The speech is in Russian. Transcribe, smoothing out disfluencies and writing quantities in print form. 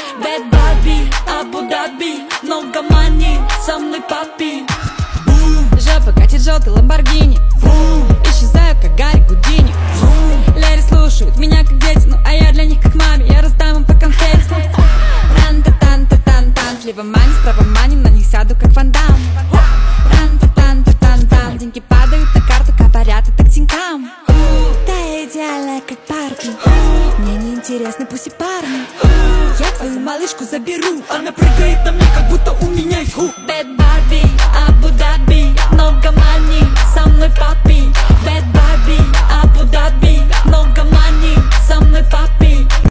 Bad Barbie, Абу-Даби, много мани, со мной папи. Жопа катит желтый Ламборгини, исчезаю, как Гарри Гудини. Лэри слушают меня, как дети, ну а я для них, как маме. Я раздам им по конфете. Ран-та-тан-та-тан-тан, слева маним, справа маним, на них сяду, как Ван Дам. Ран-та-тан-та-тан-тан, деньги падают на карту, говорят это к деньгам. Ты идеальная, как Барби, мне не интересны пусть и парни. Я твою малышку заберу, она прыгает на мне, как будто у меня есть хук. Bad Barbie, Абу-Даби, много мани, со мной папа.